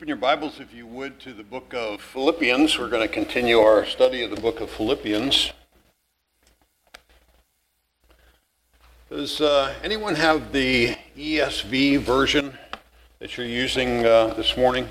Open your Bibles, if you would, to the book of Philippians. We're going to continue our study of the book of Philippians. Does anyone have the ESV version that you're using this morning?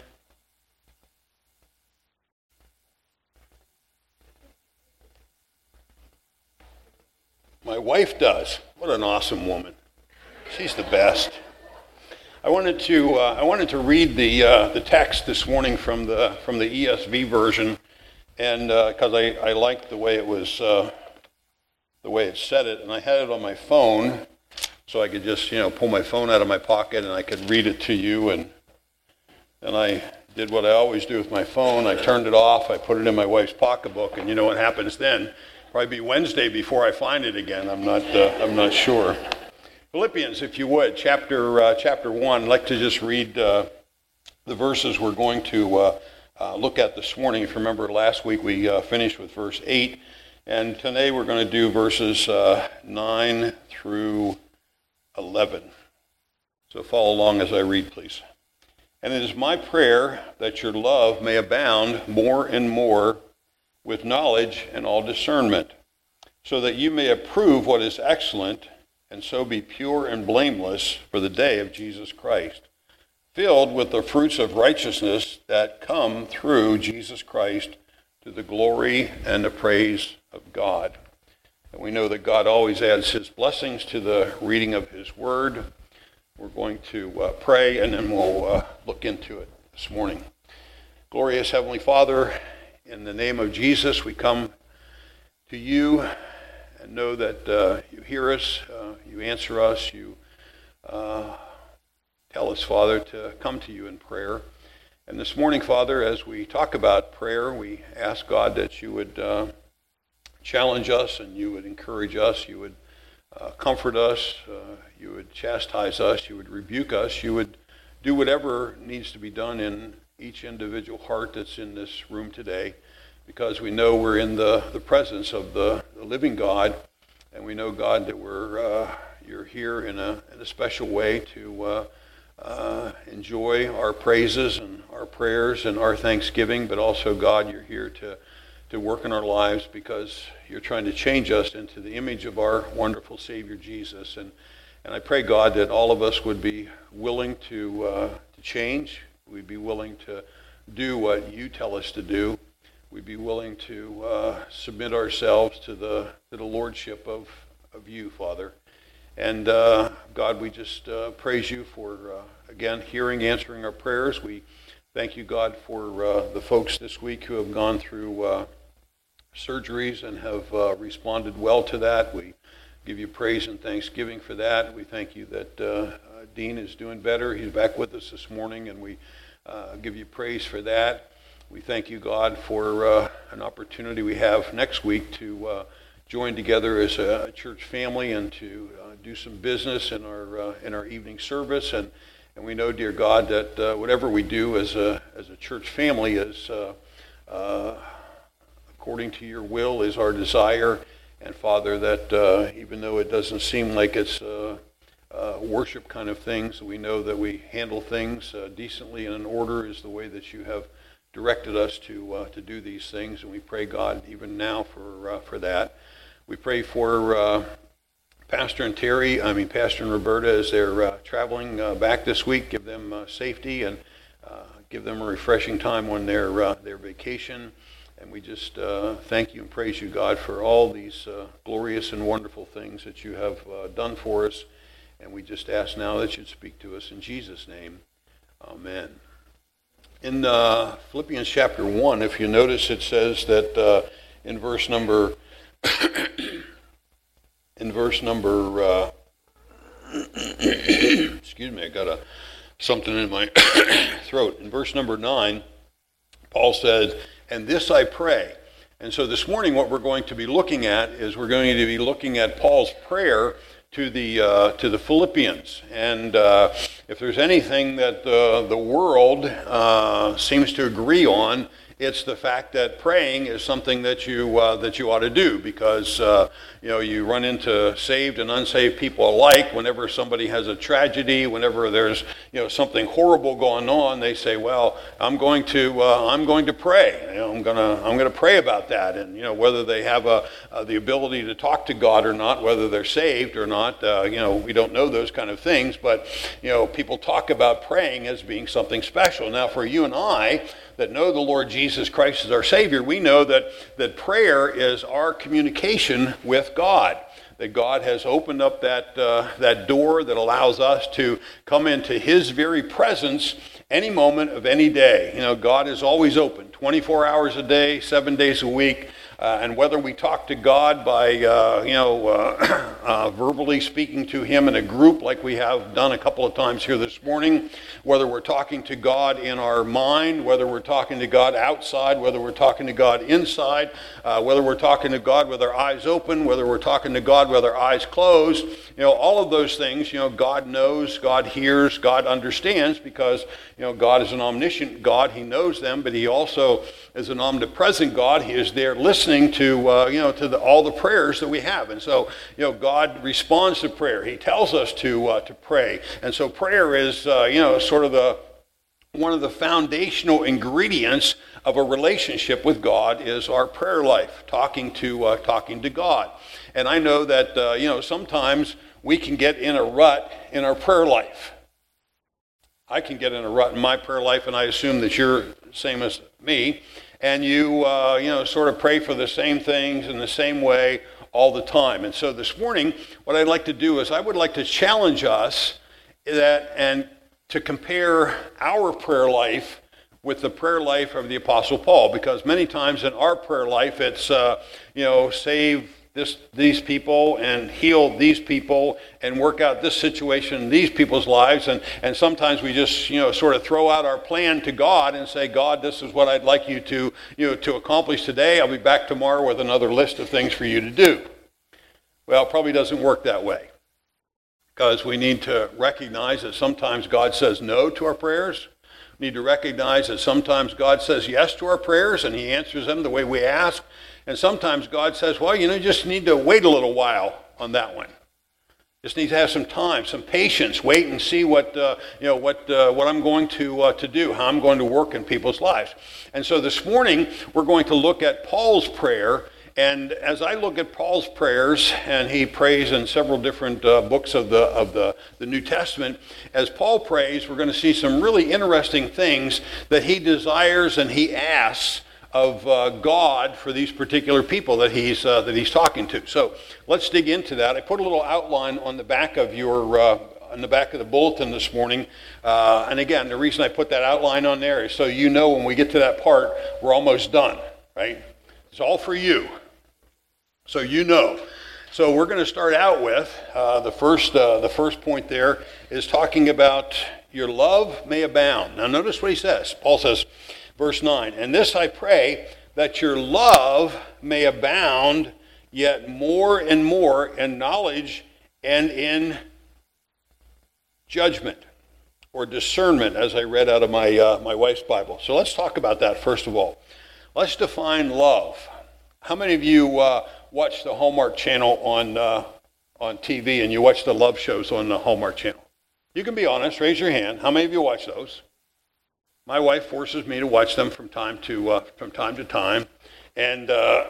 My wife does. What an awesome woman. She's the best. I wanted to read the text this morning from the ESV version, and because I liked the way it was the way it said it, and I had it on my phone, so I could just pull my phone out of my pocket and I could read it to you. And I did what I always do with my phone. I turned it off. I put it in my wife's pocketbook, and you know what happens then? Probably be Wednesday before I find it again. I'm not sure. Philippians, if you would, chapter 1. I'd like to just read the verses we're going to look at this morning. If you remember, last week we finished with verse 8, and today we're going to do verses 9 through 11. So follow along as I read, please. And it is my prayer that your love may abound more and more with knowledge and all discernment, so that you may approve what is excellent, and so be pure and blameless for the day of Jesus Christ, filled with the fruits of righteousness that come through Jesus Christ to the glory and the praise of God. And we know that God always adds his blessings to the reading of his word. We're going to pray, and then we'll look into it this morning. Glorious Heavenly Father, in the name of Jesus, we come to you and know that you hear us, you answer us, you tell us, Father, to come to you in prayer. And this morning, Father, as we talk about prayer, we ask, God, that you would challenge us and you would encourage us, you would comfort us, you would chastise us, you would rebuke us, you would do whatever needs to be done in each individual heart that's in this room today, because we know we're in the presence of the living God, and we know, God, that you're here in a special way to enjoy our praises and our prayers and our thanksgiving, but also, God, you're here to work in our lives because you're trying to change us into the image of our wonderful Savior Jesus. And I pray, God, that all of us would be willing to change. We'd be willing to do what you tell us to do. We'd be willing to submit ourselves to the lordship of you, Father. And God, we just praise you for, again, answering our prayers. We thank you, God, for the folks this week who have gone through surgeries and have responded well to that. We give you praise and thanksgiving for that. We thank you that Dean is doing better. He's back with us this morning, and we give you praise for that. We thank you, God, for an opportunity we have next week to join together as a church family and to do some business in our evening service. And we know, dear God, that whatever we do as a church family is according to your will, is our desire. And Father, that even though it doesn't seem like it's worship kind of things, we know that we handle things decently and in order is the way that you have directed us to do these things, and we pray, God, even now for that. We pray for Pastor and Roberta as they're traveling back this week. Give them safety and give them a refreshing time on their vacation. And we just thank you and praise you, God, for all these glorious and wonderful things that you have done for us. And we just ask now that you'd speak to us in Jesus' name. Amen. In Philippians chapter 1, if you notice, it says that in verse number excuse me, I got something in my throat. In verse number 9, Paul said, "And this I pray." And so this morning what we're going to be looking at is we're going to be looking at Paul's prayer to the Philippians. And if there's anything that the world seems to agree on, It's the fact that praying is something that you ought to do, because you run into saved and unsaved people alike. Whenever somebody has a tragedy, whenever there's something horrible going on, they say, "Well, I'm going to pray. I'm going to pray about that." And whether they have the ability to talk to God or not, whether they're saved or not, we don't know those kind of things. But people talk about praying as being something special. Now, for you and I that know the Lord Jesus Christ as our Savior, we know that prayer is our communication with God. That God has opened up that door that allows us to come into His very presence any moment of any day. God is always open, 24 hours a day, 7 days a week. And whether we talk to God by, verbally speaking to Him in a group like we have done a couple of times here this morning, whether we're talking to God in our mind, whether we're talking to God outside, whether we're talking to God inside, whether we're talking to God with our eyes open, whether we're talking to God with our eyes closed, all of those things, God knows, God hears, God understands, because, God is an omniscient God. He knows them, but He also is an omnipresent God. He is there listening to all the prayers that we have. And so, God responds to prayer. He tells us to pray. And so prayer is, sort of one of the foundational ingredients of a relationship with God is our prayer life, talking to God. And I know that, sometimes we can get in a rut in our prayer life. I can get in a rut in my prayer life, and I assume that you're the same as me. And you sort of pray for the same things in the same way all the time. And so this morning, what I'd like to do is I would like to challenge us and to compare our prayer life with the prayer life of the Apostle Paul, because many times in our prayer life it's save these people and heal these people and work out this situation in these people's lives, and sometimes we just sort of throw out our plan to God and say, "God, this is what I'd like you to accomplish today. I'll be back tomorrow with another list of things for you to do." Well, it probably doesn't work that way, because we need to recognize that sometimes God says no to our prayers. We need to recognize that sometimes God says yes to our prayers and He answers them the way we ask. And sometimes God says, "Well, you just need to wait a little while on that one. Just need to have some time, some patience, wait and see what I'm going to do, how I'm going to work in people's lives." And so this morning we're going to look at Paul's prayer. And as I look at Paul's prayers, and he prays in several different books of the New Testament, as Paul prays, we're going to see some really interesting things that he desires and he asks of God for these particular people that he's talking to. So let's dig into that. I put a little outline on the back of on the back of the bulletin this morning. And again, the reason I put that outline on there is so when we get to that part, we're almost done, right? It's all for you. So So we're going to start out with the first point there is talking about your love may abound. Now notice what he says. Paul says, verse 9, "And this I pray, that your love may abound yet more and more in knowledge and in judgment," or discernment, as I read out of my wife's Bible. So let's talk about that first of all. Let's define love. How many of you watch the Hallmark Channel on TV, and you watch the love shows on the Hallmark Channel? You can be honest. Raise your hand. How many of you watch those? My wife forces me to watch them from time to time, and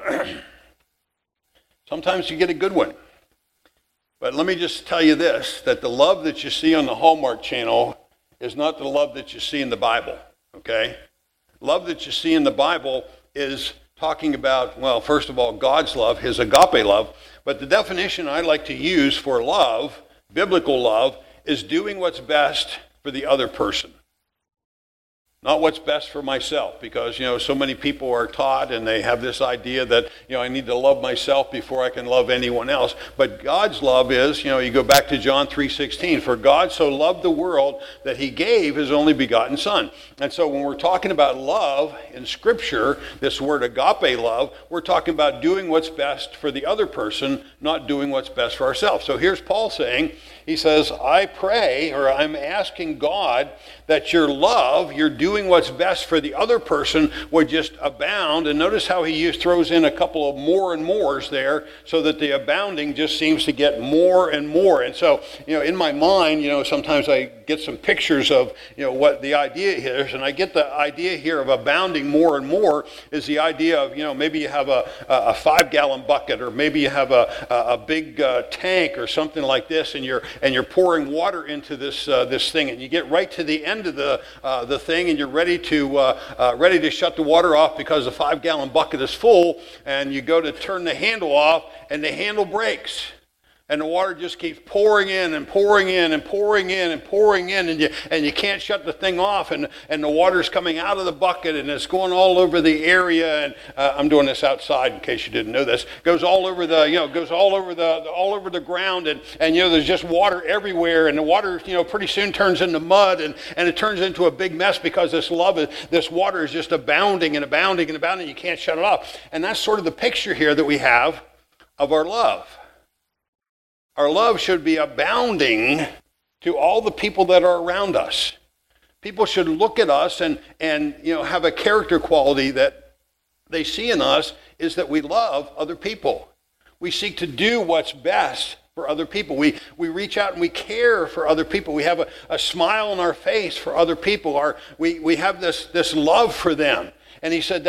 sometimes you get a good one. But let me just tell you this: that the love that you see on the Hallmark Channel is not the love that you see in the Bible. Okay, love that you see in the Bible is talking about, well, first of all, God's love, His agape love. But the definition I like to use for love, biblical love, is doing what's best for the other person. Not what's best for myself, because, so many people are taught and they have this idea that, I need to love myself before I can love anyone else. But God's love is, you go back to John 3:16, "For God so loved the world that He gave His only begotten Son." And so when we're talking about love in Scripture, this word agape love, we're talking about doing what's best for the other person, not doing what's best for ourselves. So here's Paul saying, he says, "I pray," or I'm asking God, "that your love, you're doing doing what's best for the other person would just abound. And notice how he throws in a couple of more and mores there, so that the abounding just seems to get more and more. And so, in my mind, sometimes I get some pictures of, what the idea is. And I get the idea here of abounding more and more is the idea of, maybe you have a 5-gallon bucket, or maybe you have a big tank or something like this, and you're pouring water into this thing, and you get right to the end of the thing, and you're ready to shut the water off because the 5-gallon bucket is full, and you go to turn the handle off, and the handle breaks. And the water just keeps pouring in and pouring in and pouring in and pouring in, and you can't shut the thing off, and the water's coming out of the bucket, and it's going all over the area. And I'm doing this outside in case you didn't know this. Goes all over all over the ground, and there's just water everywhere, and the water pretty soon turns into mud, and it turns into a big mess because this water is just abounding and abounding and abounding. You can't shut it off. And that's sort of the picture here that we have of our love. Our love should be abounding to all the people that are around us. People should look at us and have a character quality that they see in us, is that we love other people. We seek to do what's best for other people. We reach out and we care for other people. We have a smile on our face for other people. We have this love for them. And he said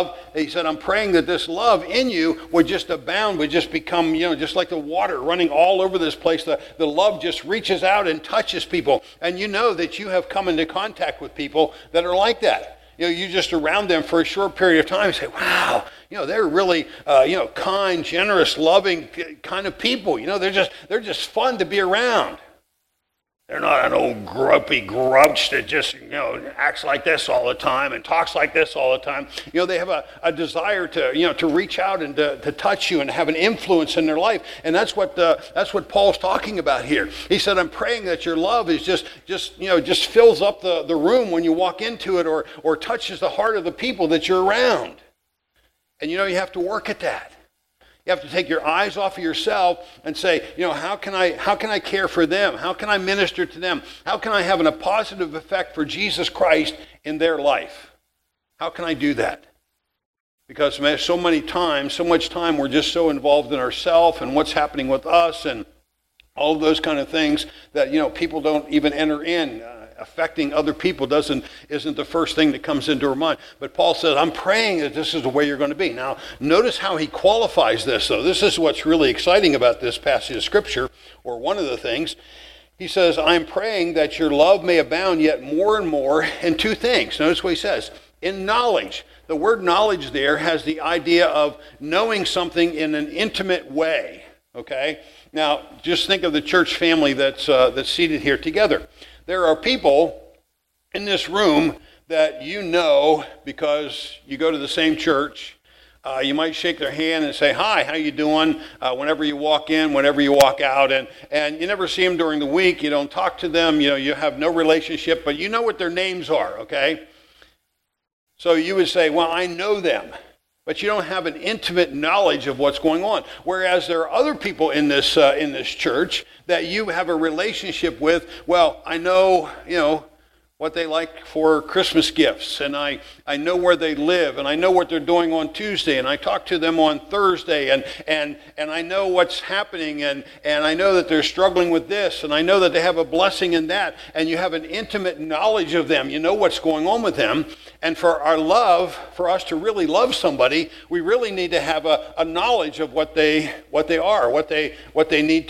I'm praying that this love in you would just abound, would just become, just like the water running all over this place. The love just reaches out and touches people. And you know that you have come into contact with people that are like that. You just around them for a short period of time and say, wow, they're really, kind, generous, loving kind of people. They're just fun to be around. They're not an old grumpy grouch that just, acts like this all the time and talks like this all the time. They have a desire to reach out and to touch you and have an influence in their life. And that's what Paul's talking about here. He said, I'm praying that your love is just fills up the room when you walk into it, or touches the heart of the people that you're around. And you have to work at that. You have to take your eyes off of yourself and say, how can I care for them? How can I minister to them? How can I have a positive effect for Jesus Christ in their life? How can I do that? Because so much time we're just so involved in ourselves and what's happening with us and all of those kind of things that, people don't even enter in. Affecting other people isn't the first thing that comes into our mind. But Paul says, I'm praying that this is the way you're going to be. Now, notice how he qualifies this, though. This is what's really exciting about this passage of Scripture, or one of the things. He says, I'm praying that your love may abound yet more and more in two things. Notice what he says. In knowledge. The word knowledge there has the idea of knowing something in an intimate way. Okay? Now, just think of the church family that's seated here together. There are people in this room that because you go to the same church. You might shake their hand and say, hi, how you doing? Whenever you walk in, whenever you walk out. And you never see them during the week. You don't talk to them. You have no relationship, but you know what their names are, okay? So you would say, well, I know them. But you don't have an intimate knowledge of what's going on. Whereas there are other people in this church that you have a relationship with. Well, I know, what they like for Christmas gifts, and I know where they live, and I know what they're doing on Tuesday, and I talk to them on Thursday, and I know what's happening, and I know that they're struggling with this, and I know that they have a blessing in that, and you have an intimate knowledge of them. You know what's going on with them. And for for us to really love somebody, we really need to have a knowledge of what they are, what they need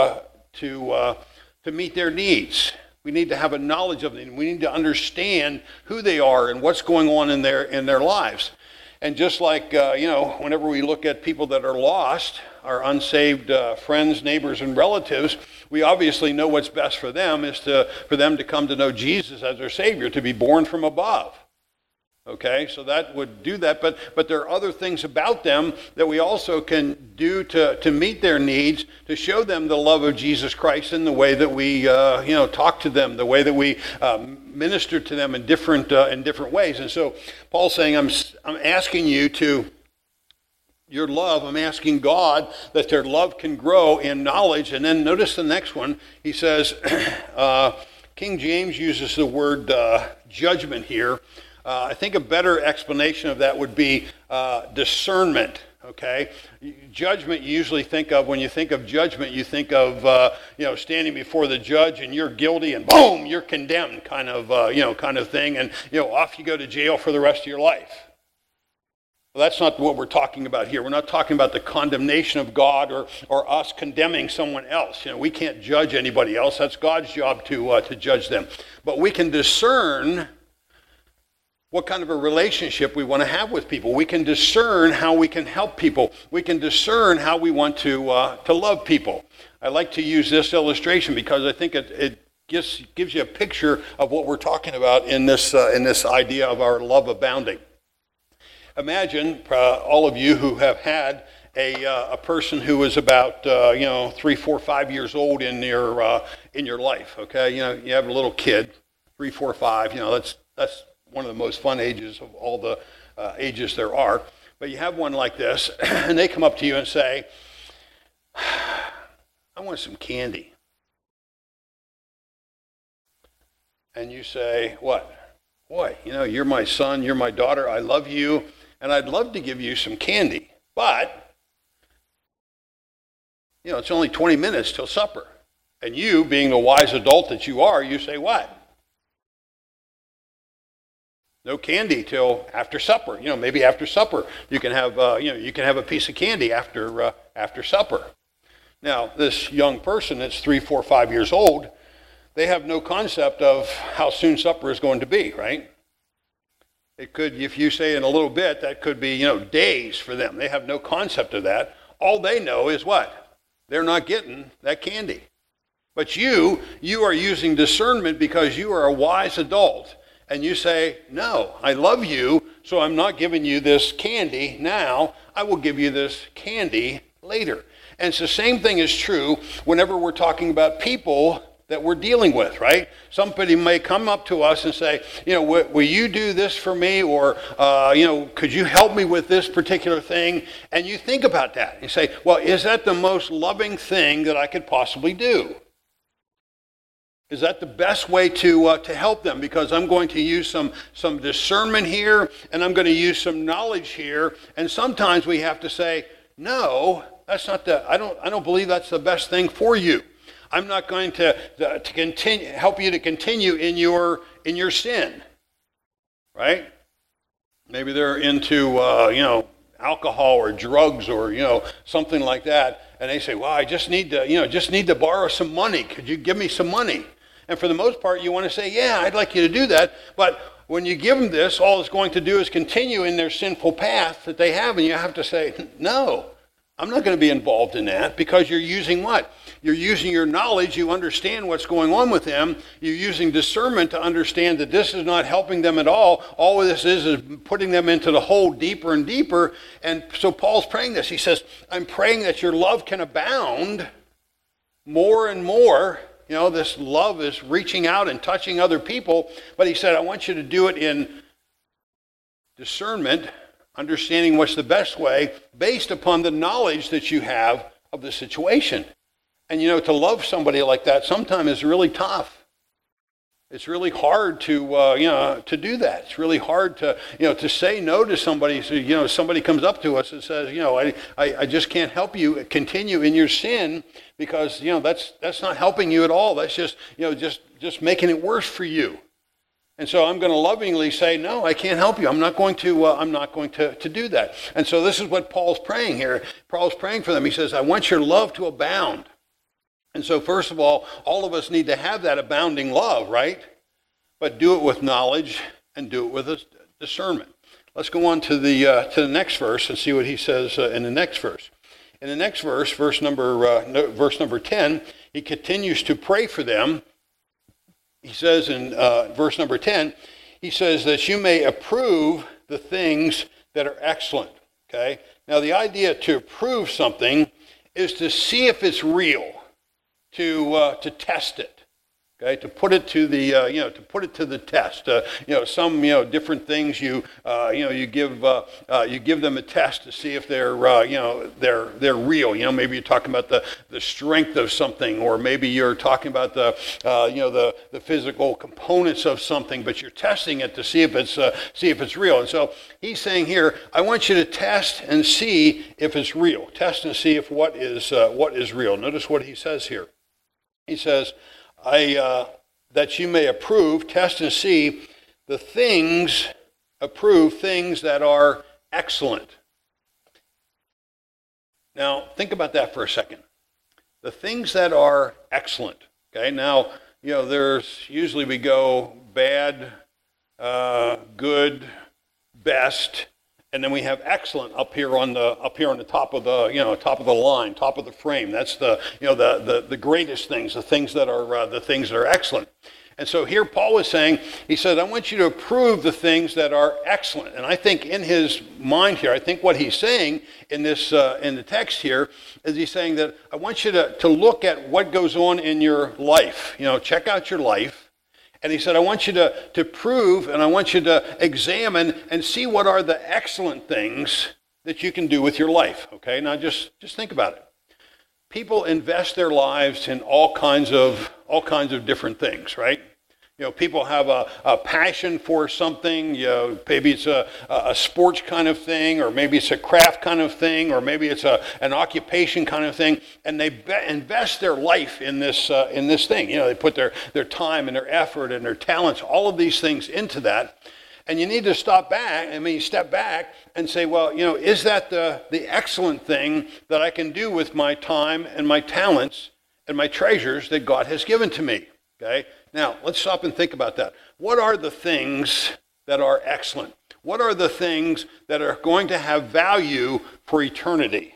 to meet their needs. We need to have a knowledge of them. We need to understand who they are and what's going on in their lives. And just like, whenever we look at people that are lost, our unsaved friends, neighbors, and relatives, we obviously know what's best for them is for them to come to know Jesus as their Savior, to be born from above. Okay, so that would do that, but there are other things about them that we also can do to meet their needs, to show them the love of Jesus Christ in the way that we talk to them, the way that we minister to them in different ways. And so Paul's saying, I'm asking you to your love. I'm asking God that their love can grow in knowledge. And then notice the next one. He says, King James uses the word judgment here. I think a better explanation of that would be discernment. Okay, judgment you usually think of, when you think of judgment, you think of, standing before the judge and you're guilty and boom, you're condemned kind of thing. And, off you go to jail for the rest of your life. Well, that's not what we're talking about here. We're not talking about the condemnation of God or us condemning someone else. We can't judge anybody else. That's God's job to judge them. But we can discern what kind of a relationship we want to have with people. We can discern how we can help people. We can discern how we want to love people. I like to use this illustration because I think it gives you a picture of what we're talking about in this idea of our love abounding. Imagine all of you who have had a person who is about 3, 4, 5 years old in your life. Okay, you have a little kid, 3, 4, 5. That's one of the most fun ages of all the ages there are. But you have one like this, and they come up to you and say, I want some candy. And you say, what? Boy, you're my son, you're my daughter, I love you, and I'd love to give you some candy. But, it's only 20 minutes till supper. And you, being the wise adult that you are, you say what? No candy till after supper. Maybe after supper you can have a piece of candy after supper. Now, this young person that's 3, 4, 5 years old, they have no concept of how soon supper is going to be, right? It could, if you say in a little bit, that could be days for them. They have no concept of that. All they know is what? They're not getting that candy. But you are using discernment because you are a wise adult. And you say, no, I love you, so I'm not giving you this candy now. I will give you this candy later. And it's the same thing is true whenever we're talking about people that we're dealing with, right? Somebody may come up to us and say, will you do this for me? Or, could you help me with this particular thing? And you think about that. You say, well, is that the most loving thing that I could possibly do? Is that the best way to help them? Because I'm going to use some discernment here, and I'm going to use some knowledge here. And sometimes we have to say, no, that's not I don't believe that's the best thing for you. I'm not going to continue help you to continue in your sin, right? Maybe they're into alcohol or drugs or something like that, and they say, well, I just need to borrow some money. Could you give me some money? And for the most part, you want to say, yeah, I'd like you to do that. But when you give them this, all it's going to do is continue in their sinful path that they have. And you have to say, no, I'm not going to be involved in that, because you're using what? You're using your knowledge. You understand what's going on with them. You're using discernment to understand that this is not helping them at all. All of this is putting them into the hole deeper and deeper. And so Paul's praying this. He says, I'm praying that your love can abound more and more. This love is reaching out and touching other people. But he said, I want you to do it in discernment, understanding what's the best way based upon the knowledge that you have of the situation. And, to love somebody like that sometimes is really tough. It's really hard to to do that. It's really hard to say no to somebody. So, somebody comes up to us and says, I just can't help you continue in your sin, because, that's not helping you at all. That's just, just making it worse for you. And so I'm going to lovingly say, no, I can't help you. I'm not going to do that. And so this is what Paul's praying here. Paul's praying for them. He says, I want your love to abound. And so first of all of us need to have that abounding love, right? But do it with knowledge and do it with discernment. Let's go on to the next verse and see what he says in the next verse. In the next verse, verse number 10, he continues to pray for them. He says in verse number 10, he says that you may approve the things that are excellent. Okay? Now the idea to approve something is to see if it's real, to test it. Okay, to put it to the to put it to the test. Some different things you give them a test to see if they're they're real. Maybe you're talking about the strength of something, or maybe you're talking about the physical components of something, but you're testing it to see if it's real. And so he's saying here, I want you to test and see if it's real. Test and see if what is real. Notice what he says here. He says, that you may approve, test and see approve things that are excellent. Now, think about that for a second. The things that are excellent. Okay, now, there's usually we go bad, good, best, and then we have excellent up here on the top of the line, top of the frame. That's the greatest things, the things that are excellent. And so here Paul is saying, he said, I want you to approve the things that are excellent. And I think in his mind here, I think what he's saying in this in the text here is he's saying that I want you to look at what goes on in your life. Check out your life. And he said, I want you to prove, and I want you to examine and see what are the excellent things that you can do with your life. Okay, now just think about it. People invest their lives in all kinds of different things, right? People have a passion for something. Maybe it's a sports kind of thing, or maybe it's a craft kind of thing, or maybe it's an occupation kind of thing, and they invest their life in this thing. They put their time and their effort and their talents, all of these things into that. And you need to step back and say, well, is that the excellent thing that I can do with my time and my talents and my treasures that God has given to me? Okay? Now, let's stop and think about that. What are the things that are excellent? What are the things that are going to have value for eternity?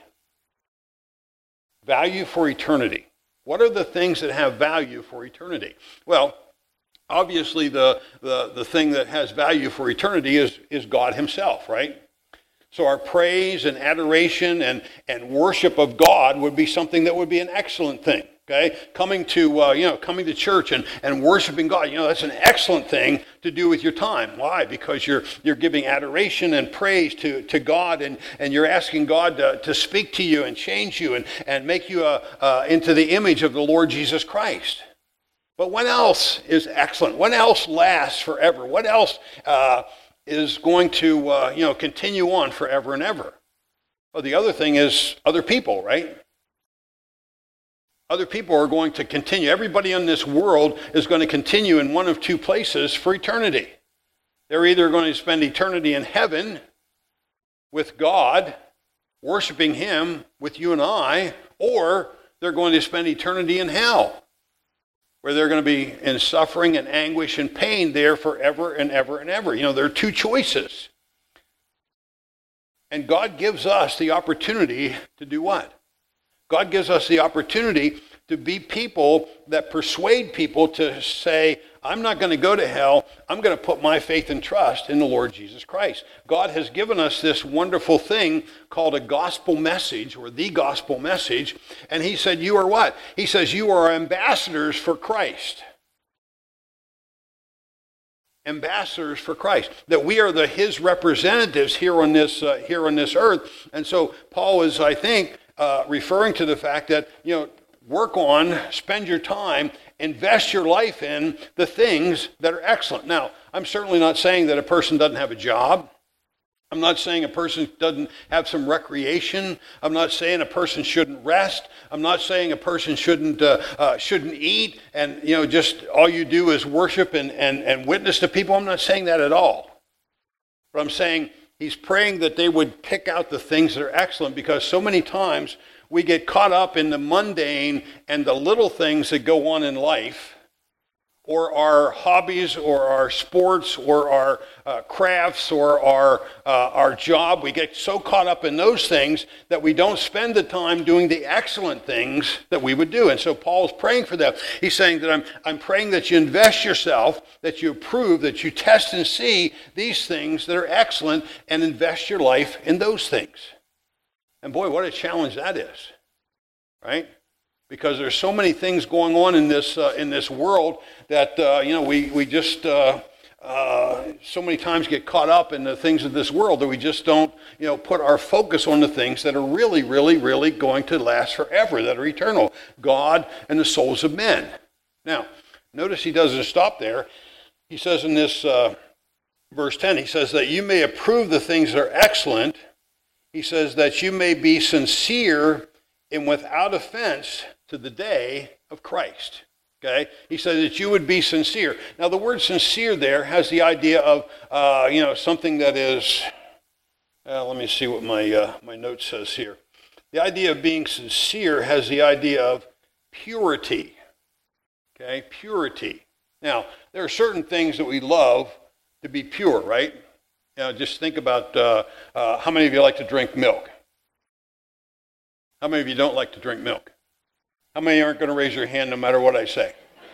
Value for eternity. What are the things that have value for eternity? Well, obviously the thing that has value for eternity is God himself, right? So our praise and adoration and worship of God would be something that would be an excellent thing. Okay, coming to church and worshiping God, that's an excellent thing to do with your time. Why? Because you're giving adoration and praise to God, and you're asking God to speak to you and change you and make you into the image of the Lord Jesus Christ. But what else is excellent? What else lasts forever? What else is going to continue on forever and ever? Well, the other thing is other people, right? Other people are going to continue. Everybody in this world is going to continue in one of two places for eternity. They're either going to spend eternity in heaven with God, worshiping him with you and I, or they're going to spend eternity in hell, where they're going to be in suffering and anguish and pain there forever and ever and ever. There are two choices. And God gives us the opportunity to do what? God gives us the opportunity to be people that persuade people to say, I'm not going to go to hell. I'm going to put my faith and trust in the Lord Jesus Christ. God has given us this wonderful thing called a gospel message, or the gospel message. And he said, you are what? He says, you are ambassadors for Christ. Ambassadors for Christ, that we are his representatives here on this earth. And so Paul is, I think, referring to the fact that, spend your time, invest your life in the things that are excellent. Now, I'm certainly not saying that a person doesn't have a job. I'm not saying a person doesn't have some recreation. I'm not saying a person shouldn't rest. I'm not saying a person shouldn't eat and, just all you do is worship and witness to people. I'm not saying that at all. But I'm saying he's praying that they would pick out the things that are excellent, because so many times we get caught up in the mundane and the little things that go on in life, or our hobbies, or our sports, or our crafts, or our job. We get so caught up in those things that we don't spend the time doing the excellent things that we would do. And so Paul's praying for that. He's saying that I'm praying that you invest yourself, that you approve, that you test and see these things that are excellent, and invest your life in those things. And boy, what a challenge that is, right? because there's so many things going on in this world that we just so many times get caught up in the things of this world that we just don't put our focus on the things that are really, really, really going to last forever, that are eternal, God and the souls of men. Now, notice he doesn't stop there. He says in this verse 10, he says that you may approve the things that are excellent. He says that you may be sincere and without offense to the day of Christ. Okay? He said that you would be sincere. Now, the word sincere there has the idea of, something that is, let me see what my note says here. The idea of being sincere has the idea of purity. Okay? Purity. Now, there are certain things that we love to be pure, right? Just think about how many of you like to drink milk? How many of you don't like to drink milk? How many aren't going to raise your hand no matter what I say?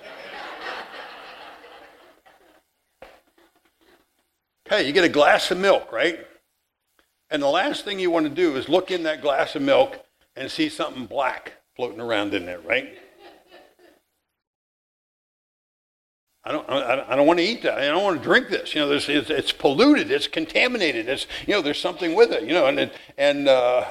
Okay, you get a glass of milk, right? And the last thing you want to do is look in that glass of milk and see something black floating around in there, right? I don't want to eat that. I don't want to drink this. It's polluted. It's contaminated. There's something with it. And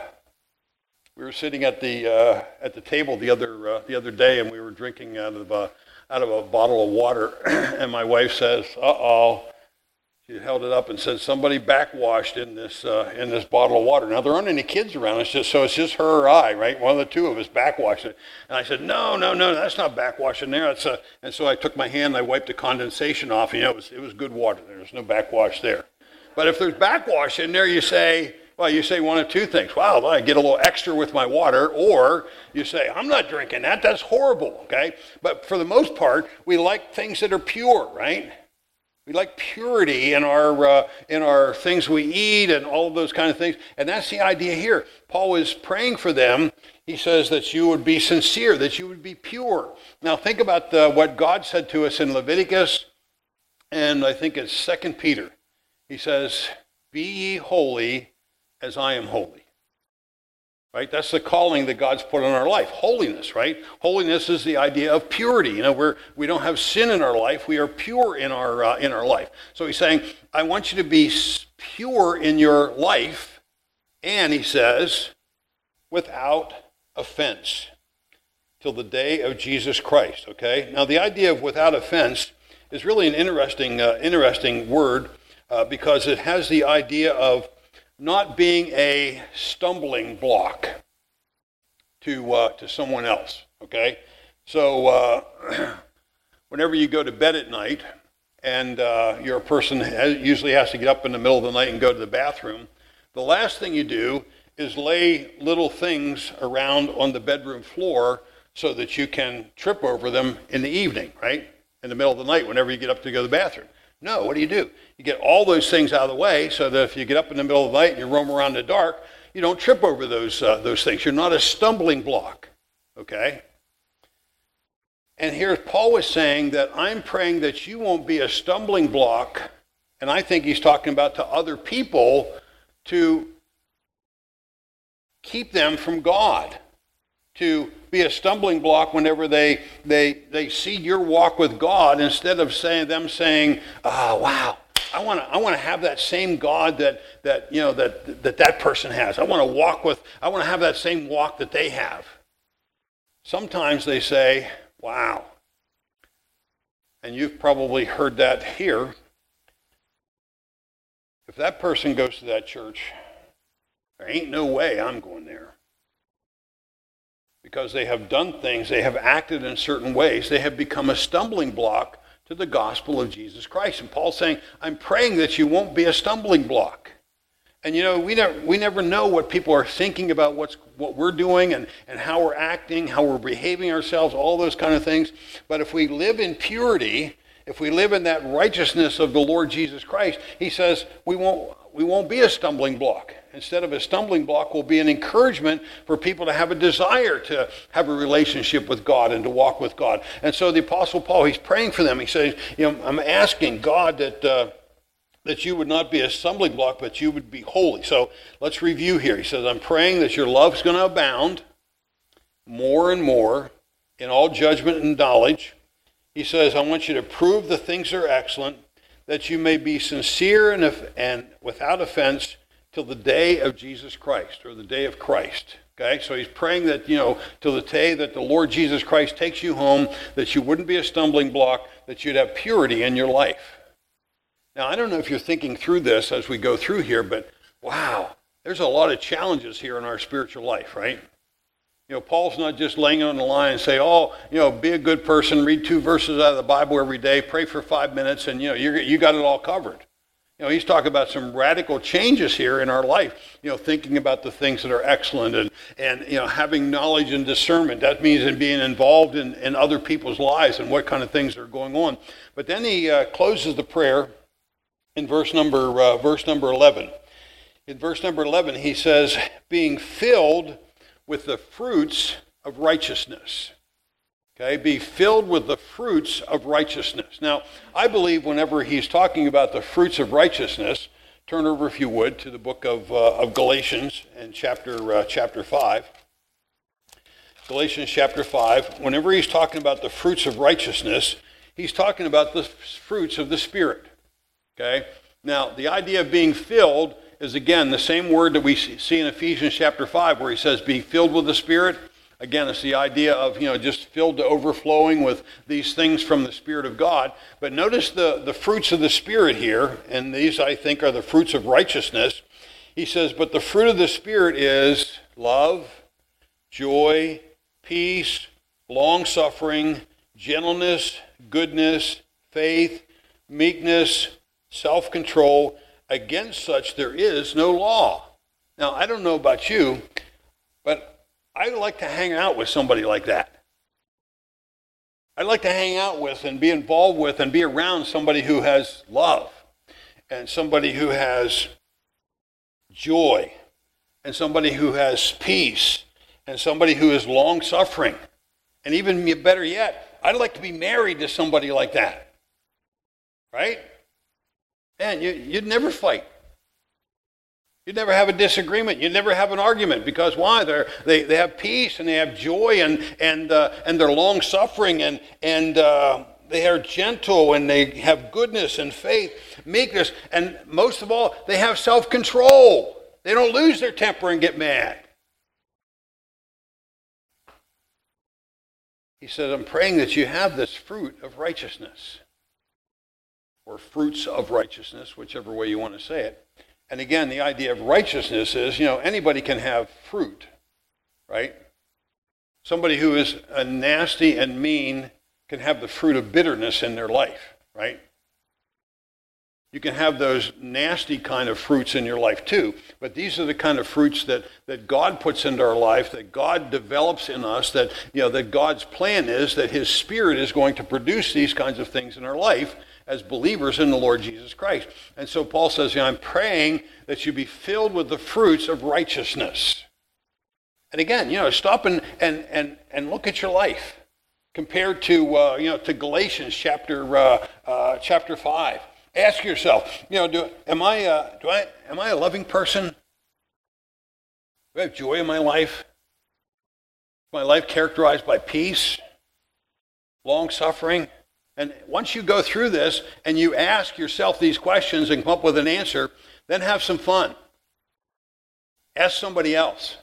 we were sitting at the table the other day, and we were drinking out of a bottle of water. And my wife says, "Uh-oh." She held it up and said, "Somebody backwashed in this bottle of water." Now there aren't any kids around. It's just her or I, right? One of the two of us backwashed it. And I said, "No, that's not backwashing there." And so I took my hand and I wiped the condensation off. And, it was good water. There was no backwash there. But if there's backwash in there, you say one of two things. Wow, I get a little extra with my water. Or you say, I'm not drinking that. That's horrible, okay? But for the most part, we like things that are pure, right? We like purity in our things we eat and all of those kind of things. And that's the idea here. Paul is praying for them. He says that you would be sincere, that you would be pure. Now think about what God said to us in Leviticus, and I think it's 2 Peter. He says, "Be ye holy as I am holy." Right? That's the calling that God's put on our life. Holiness, right? Holiness is the idea of purity. We don't have sin in our life. We are pure in our life. So he's saying, I want you to be pure in your life, and he says, without offense, till the day of Jesus Christ. Okay? Now the idea of without offense is really an interesting word because it has the idea of not being a stumbling block to someone else, okay? So whenever you go to bed at night and you're a person who usually has to get up in the middle of the night and go to the bathroom, the last thing you do is lay little things around on the bedroom floor so that you can trip over them in the evening, right? In the middle of the night whenever you get up to go to the bathroom. No, what do? You get all those things out of the way so that if you get up in the middle of the night and you roam around in the dark, you don't trip over those things. You're not a stumbling block, okay? And here Paul is saying that I'm praying that you won't be a stumbling block, and I think he's talking about to other people to keep them from God, to be a stumbling block whenever they see your walk with God, instead of saying, "Oh, wow, I want to have that same God that person has. I want to have that same walk that they have." Sometimes they say, "Wow," and you've probably heard that here. If that person goes to that church, there ain't no way I'm going there. Because they have done things, they have acted in certain ways, they have become a stumbling block to the gospel of Jesus Christ. And Paul's saying, I'm praying that you won't be a stumbling block. And we never know what people are thinking about what we're doing and how we're acting, how we're behaving ourselves, all those kind of things. But if we live in purity, if we live in that righteousness of the Lord Jesus Christ, he says we won't be a stumbling block. Instead of a stumbling block, will be an encouragement for people to have a desire to have a relationship with God and to walk with God. And so the Apostle Paul, he's praying for them. He says, I'm asking God that you would not be a stumbling block, but you would be holy. So let's review here. He says, I'm praying that your love is going to abound more and more in all judgment and knowledge. He says, I want you to prove the things that are excellent, that you may be sincere and without offense till the day of Jesus Christ, or the day of Christ. Okay, so he's praying that, till the day that the Lord Jesus Christ takes you home, that you wouldn't be a stumbling block, that you'd have purity in your life. Now, I don't know if you're thinking through this as we go through here, but wow, there's a lot of challenges here in our spiritual life, right? Paul's not just laying on the line and say, be a good person, read 2 verses out of the Bible every day, pray for 5 minutes, and, you got it all covered. He's talking about some radical changes here in our life, thinking about the things that are excellent and having knowledge and discernment. That means in being involved in other people's lives and what kind of things are going on. But then he closes the prayer in verse number 11. In verse number 11, he says, being filled with the fruits of righteousness. Okay, be filled with the fruits of righteousness. Now, I believe whenever he's talking about the fruits of righteousness, turn over, if you would, to the book of Galatians and chapter 5. Galatians chapter 5. Whenever he's talking about the fruits of righteousness, he's talking about the fruits of the Spirit. Okay? Now, the idea of being filled is, again, the same word that we see in Ephesians chapter 5, where he says, be filled with the Spirit. Again, it's the idea of, just filled to overflowing with these things from the Spirit of God. But notice the fruits of the Spirit here, and these, I think, are the fruits of righteousness. He says, but the fruit of the Spirit is love, joy, peace, long-suffering, gentleness, goodness, faith, meekness, self-control. Against such there is no law. Now, I don't know about you, but I like to hang out with somebody like that. I'd like to hang out with and be involved with and be around somebody who has love and somebody who has joy and somebody who has peace and somebody who is long-suffering. And even better yet, I'd like to be married to somebody like that. Right? Man, you'd never fight. You'd never have a disagreement. You'd never have an argument. Because why? They have peace and they have joy and they're long-suffering and they are gentle and they have goodness and faith, meekness, and most of all, they have self-control. They don't lose their temper and get mad. He says, I'm praying that you have this fruit of righteousness, or fruits of righteousness, whichever way you want to say it. And again, the idea of righteousness is, anybody can have fruit, right? Somebody who is nasty and mean can have the fruit of bitterness in their life, right? You can have those nasty kind of fruits in your life too, but these are the kind of fruits that God puts into our life, that God develops in us, that God's plan is that his Spirit is going to produce these kinds of things in our life as believers in the Lord Jesus Christ. And so Paul says, I'm praying that you be filled with the fruits of righteousness. And again, stop and look at your life compared to Galatians chapter 5. Ask yourself, am I a loving person? Do I have joy in my life? Is my life characterized by peace, long-suffering? And once you go through this and you ask yourself these questions and come up with an answer, then have some fun. Ask somebody else.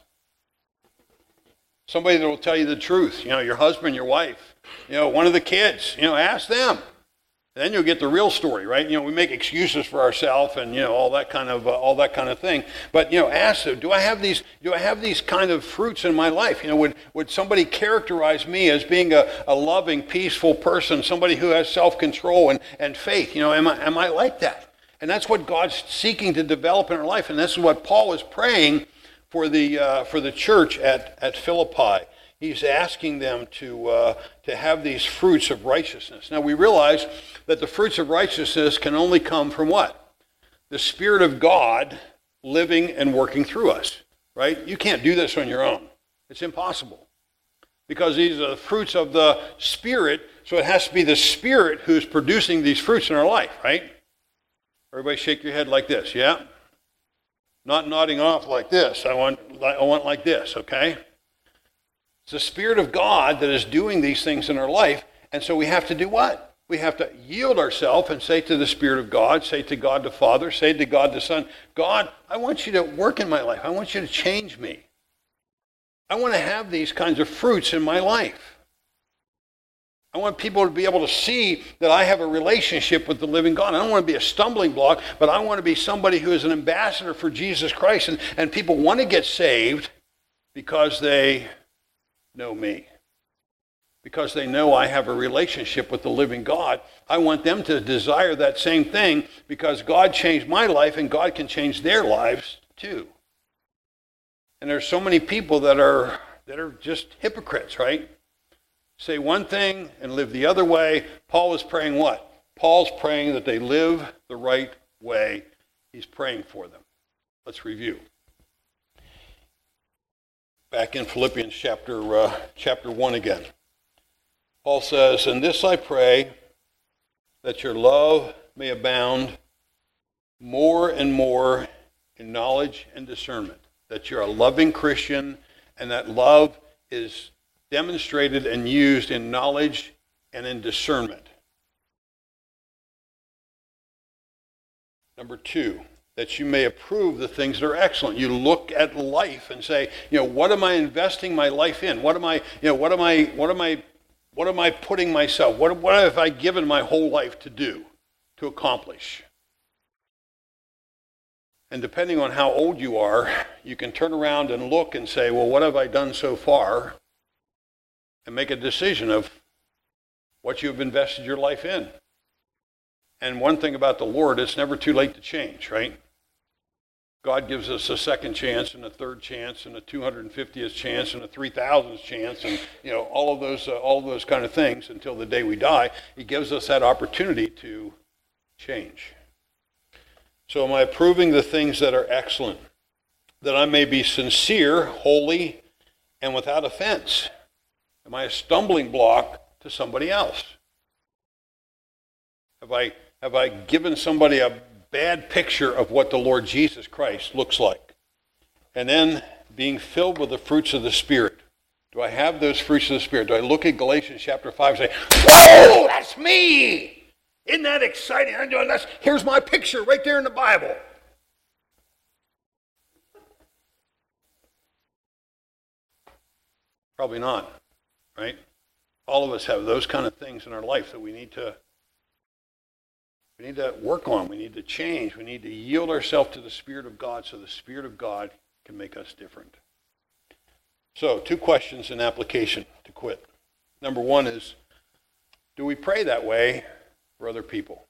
Somebody that will tell you the truth. Your husband, your wife, one of the kids. Ask them. And then you'll get the real story, right? We make excuses for ourselves and all that kind of thing. But ask them, do I have these kind of fruits in my life? Would somebody characterize me as being a loving, peaceful person, somebody who has self-control and faith? Am I like that? And that's what God's seeking to develop in our life, and this is what Paul is praying for the church at Philippi. He's asking them to have these fruits of righteousness. Now we realize that the fruits of righteousness can only come from what? The Spirit of God living and working through us, right? You can't do this on your own. It's impossible. Because these are the fruits of the Spirit, so it has to be the Spirit who's producing these fruits in our life, right? Everybody shake your head like this, yeah? Not nodding off like this. I want like this, okay? It's the Spirit of God that is doing these things in our life. And so we have to do what? We have to yield ourselves and say to the Spirit of God, say to God the Father, say to God the Son, God, I want you to work in my life. I want you to change me. I want to have these kinds of fruits in my life. I want people to be able to see that I have a relationship with the living God. I don't want to be a stumbling block, but I want to be somebody who is an ambassador for Jesus Christ. And people want to get saved because they know me. Because they know I have a relationship with the living God. I want them to desire that same thing because God changed my life and God can change their lives too. And there's so many people that are just hypocrites, right? Say one thing and live the other way. Paul is praying what? Paul's praying that they live the right way. He's praying for them. Let's review. Back in Philippians chapter 1 again. Paul says, "In this I pray, that your love may abound more and more in knowledge and discernment." That you're a loving Christian, and that love is demonstrated and used in knowledge and in discernment. Number 2, that you may approve the things that are excellent. You look at life and say, what am I investing my life in? What am I putting myself? What have I given my whole life to do, to accomplish? And depending on how old you are, you can turn around and look and say, well, what have I done so far? And make a decision of what you've invested your life in. And one thing about the Lord, it's never too late to change, right? God gives us a second chance and a third chance and a 250th chance and a 3,000th chance and all of those kind of things until the day we die. He gives us that opportunity to change. So am I approving the things that are excellent, that I may be sincere, holy, and without offense? Am I a stumbling block to somebody else? Have I given somebody a bad picture of what the Lord Jesus Christ looks like? And then being filled with the fruits of the Spirit. Do I have those fruits of the Spirit? Do I look at Galatians chapter 5 and say, whoa, that's me! Isn't that exciting? Here's my picture right there in the Bible. Probably not, right? All of us have those kind of things in our life that we need to work on. We need to change. We need to yield ourselves to the Spirit of God so the Spirit of God can make us different. So, 2 questions in application to quit. Number 1 is, do we pray that way for other people?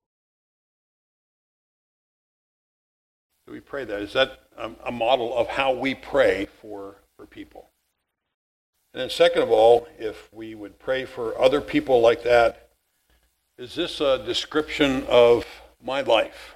Do we pray that? Is that a model of how we pray for people? And then second of all, if we would pray for other people like that, is this a description of my life?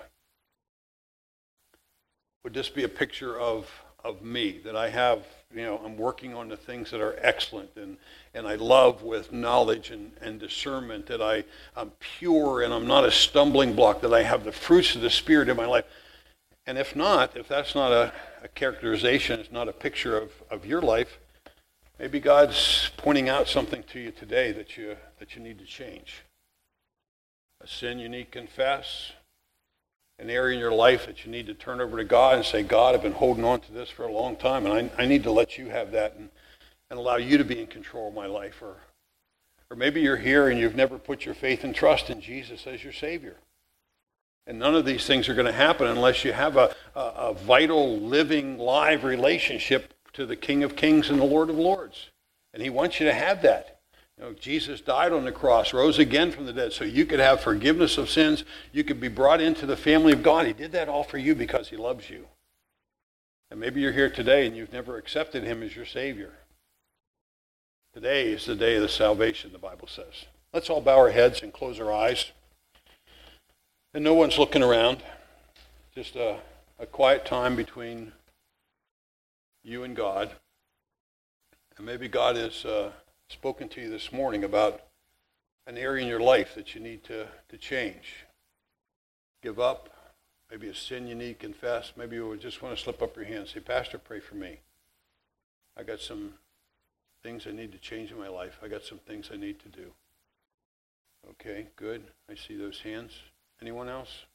Would this be a picture of me, that I have, I'm working on the things that are excellent and I love with knowledge and discernment, that I'm pure and I'm not a stumbling block, that I have the fruits of the Spirit in my life? And if not, if that's not a characterization, it's not a picture of your life, maybe God's pointing out something to you today that you need to change. A sin you need to confess, an area in your life that you need to turn over to God and say, God, I've been holding on to this for a long time, and I need to let you have that and allow you to be in control of my life. Or maybe you're here and you've never put your faith and trust in Jesus as your Savior. And none of these things are going to happen unless you have a vital, living, live relationship to the King of Kings and the Lord of Lords. And he wants you to have that. Jesus died on the cross, rose again from the dead, so you could have forgiveness of sins. You could be brought into the family of God. He did that all for you because he loves you. And maybe you're here today and you've never accepted him as your Savior. Today is the day of the salvation, the Bible says. Let's all bow our heads and close our eyes. And no one's looking around. Just a quiet time between you and God. And maybe God has spoken to you this morning about an area in your life that you need to change. Give up. Maybe a sin you need to confess. Maybe you would just want to slip up your hand and say, Pastor, pray for me. I got some things I need to change in my life. I got some things I need to do. Okay, good. I see those hands. Anyone else?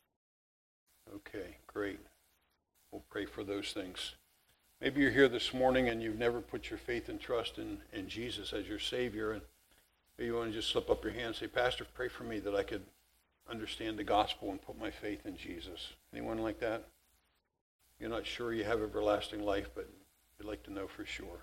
Okay, great. We'll pray for those things. Maybe you're here this morning and you've never put your faith and trust in Jesus as your Savior, and maybe you want to just slip up your hand and say, Pastor, pray for me that I could understand the gospel and put my faith in Jesus. Anyone like that? You're not sure you have everlasting life, but you'd like to know for sure.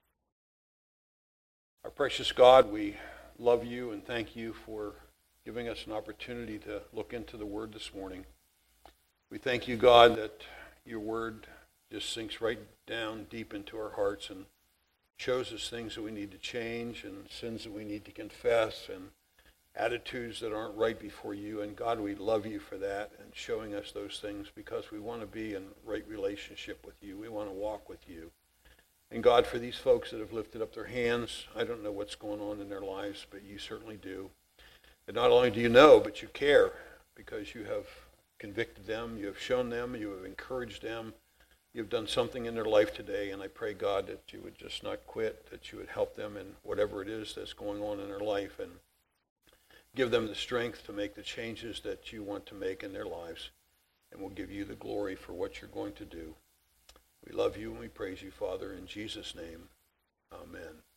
Our precious God, we love you and thank you for giving us an opportunity to look into the Word this morning. We thank you, God, that your Word just sinks right down deep into our hearts and shows us things that we need to change and sins that we need to confess and attitudes that aren't right before you. And God, we love you for that and showing us those things because we want to be in right relationship with you. We want to walk with you. And God, for these folks that have lifted up their hands, I don't know what's going on in their lives, but you certainly do. And not only do you know, but you care because you have convicted them, you have shown them, you have encouraged them. You've done something in their life today, and I pray, God, that you would just not quit, that you would help them in whatever it is that's going on in their life and give them the strength to make the changes that you want to make in their lives. And we'll give you the glory for what you're going to do. We love you and we praise you, Father, in Jesus' name. Amen.